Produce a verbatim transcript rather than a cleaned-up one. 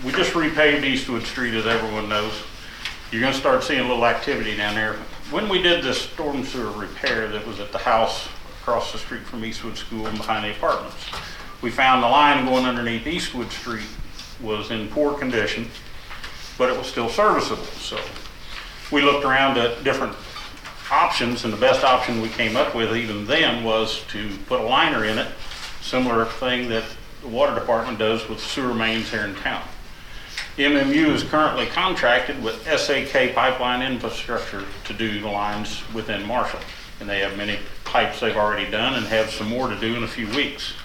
we just repaved Eastwood Street, as everyone knows. You're gonna start seeing a little activity down there. When we did this storm sewer repair that was at the house across the street from Eastwood School and behind the apartments, we found the line going underneath Eastwood Street was in poor condition, but it was still serviceable. So we looked around at different options, and the best option we came up with even then was to put a liner in it, similar thing that the water department does with sewer mains here in town. M M U is currently contracted with S A K Pipeline Infrastructure to do the lines within Marshall, and they have many pipes they've already done and have some more to do in a few weeks.